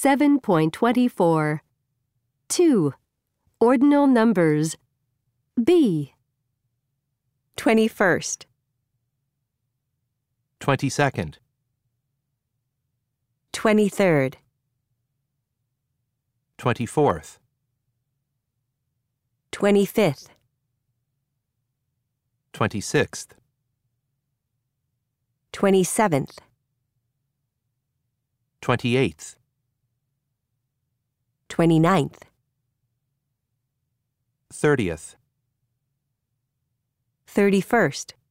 7.24. 2. Ordinal numbers. B. 21st, 22nd, 23rd, 24th, 25th, 26th, 27th, 28th, 29th, 30th, 31st,